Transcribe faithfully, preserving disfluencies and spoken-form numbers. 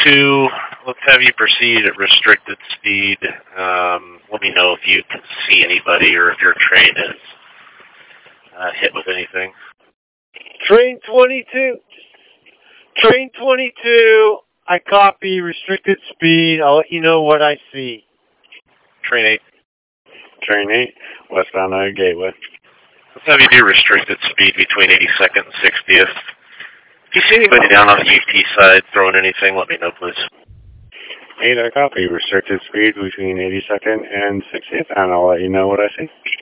two, let's have you proceed at restricted speed. Um, let me know if you can see anybody or if your train is uh, hit with anything. Train twenty-two. Train twenty-two, I copy restricted speed. I'll let you know what I see. Train eight. Train eight, westbound Iowa Gateway. Let's have you do restricted speed between eighty-second and sixtieth. If you see anybody down on the U T side throwing anything, let me know, please. eight, I copy restricted speed between eighty-second and sixtieth, and I'll let you know what I see.